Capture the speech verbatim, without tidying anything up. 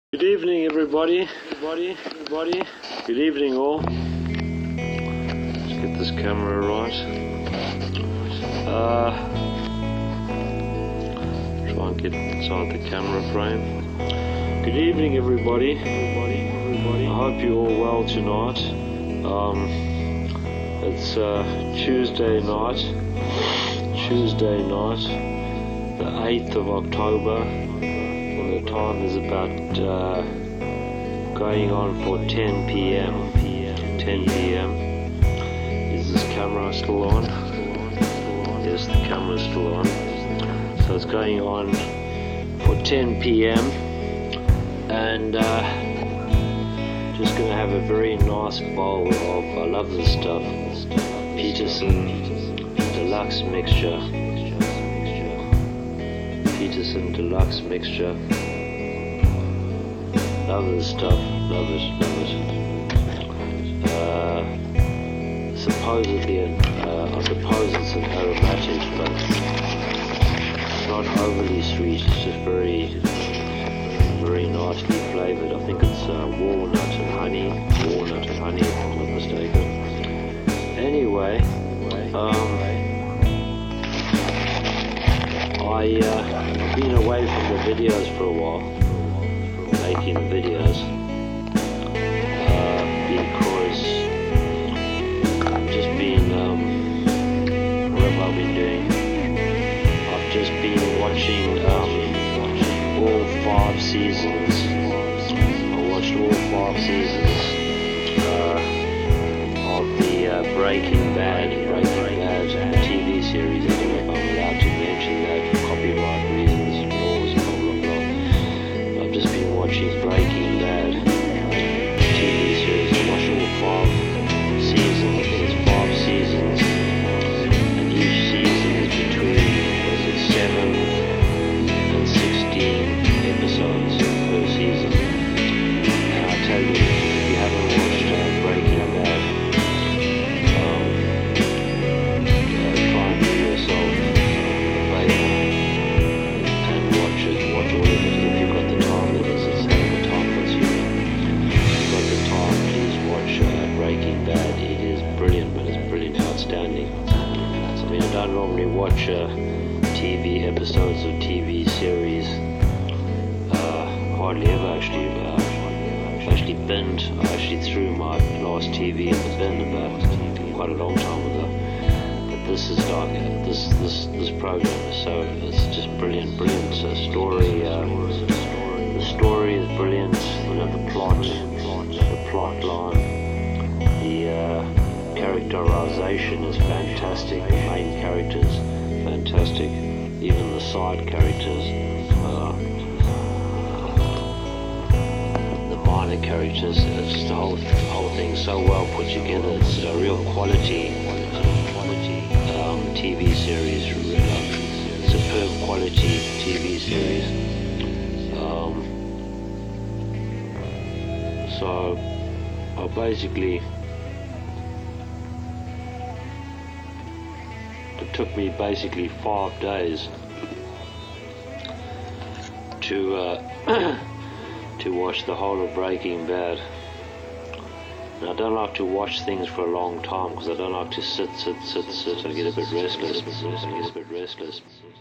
Good evening, everybody. Everybody, everybody. Good evening, all. Let's get this camera right. Uh, try and get inside the camera frame. Good evening, everybody. Everybody, everybody. I hope you're all well tonight. Um, it's uh, Tuesday night. Tuesday night, the eighth of October. The time is about uh, going on for ten p.m. ten p.m. Is this camera still on? Yes, the camera is still on. So it's going on for ten p.m. and uh, just going to have a very nice bowl of, I love this stuff, Peterson Deluxe Mixture. Peterson Deluxe Mixture. Love this stuff. Love it. Love it. Uh, supposedly, uh, I suppose it's an aromatic, but it's not overly sweet. It's just very, very nicely flavored. I think it's uh, walnut and honey. Walnut and honey, if I'm not mistaken. Anyway, um, I, uh, I've been away from the videos for a while, making the videos, uh, because I've just been, um, what have I been doing? I've just been watching um, all five seasons. I watched all five seasons uh, of the uh, Breaking Bad, Breaking Bad T V series. I don't know if I'm allowed to mention that. Copyright reasons, laws, blah blah blah. I've just been watching Breaking Bad T V series. I watched all five seasons. I think it's five seasons, and each season is between, what is it, seven and sixteen episodes per season. And I tell you, if you haven't watched uh, Breaking Bad, um, uh, try and do yourself a favor. Watch it, watch all of it. If you've got the time, that is, it's having the time for you. If you've got the time, please watch uh, Breaking Bad. It is brilliant, but it's brilliant, outstanding. I mean, I don't normally watch uh, T V episodes of T V series. Uh, hardly ever, actually. Uh, I've actually binned, I actually threw my last T V in the bin about quite a long time ago. This is like this this this program is so it's just brilliant, brilliant uh, story. Uh, the story is brilliant. You know, the plot, the plot line, the uh, characterization is fantastic. The main characters, fantastic. Even the side characters, uh, the minor characters. It's just the whole the whole thing so well put together. It's a real quality. T V series, uh, superb quality T V series. Um, so, I basically, it took me basically five days to uh, to watch the whole of Breaking Bad. And I don't like to watch things for a long time because I don't like to sit, sit, sit, sit. I get a bit restless. I get a bit restless.